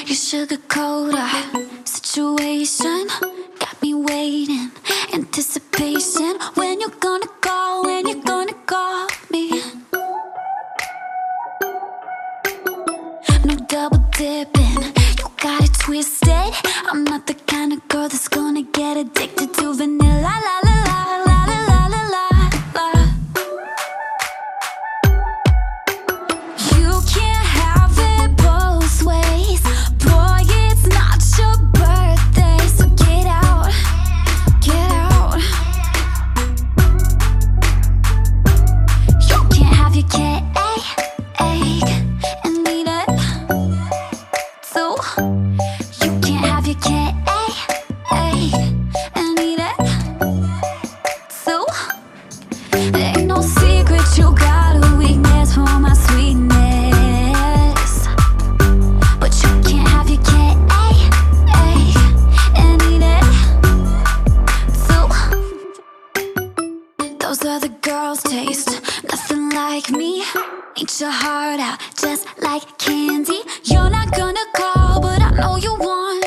You sugarcoat our situation, got me waiting, anticipation. When you gonna call, when you gonna call me? No double dipping, you got it twisted. I'm not the kind of girl that's gonna get addicted to vanilla. La la la la la la la la la. You can't have it both ways. Boy, it's not your birthday, so get out, get out. You can't have your cake and eat it too. You can't have your cake and eat it too. There ain't no secret, you got a weakness for my sweetness. But you can't have your cake and eat it too. Those other girls taste nothing like me. Eat your heart out just like candy. You're not gonna call, but I know you want